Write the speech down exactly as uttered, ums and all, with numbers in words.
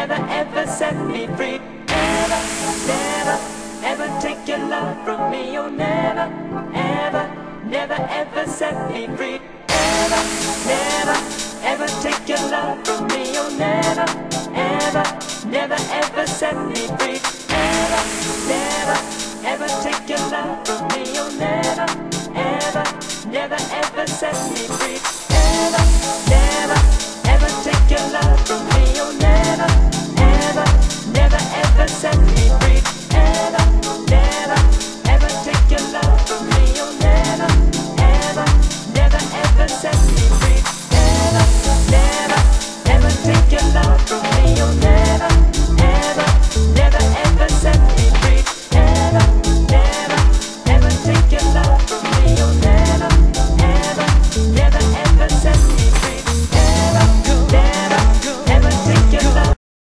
never ever set me free. Ever, never, ever take your love from me. You'll never, ever, never ever set me free. Ever, never, ever take your love from me. You'll never, ever, never ever set me free.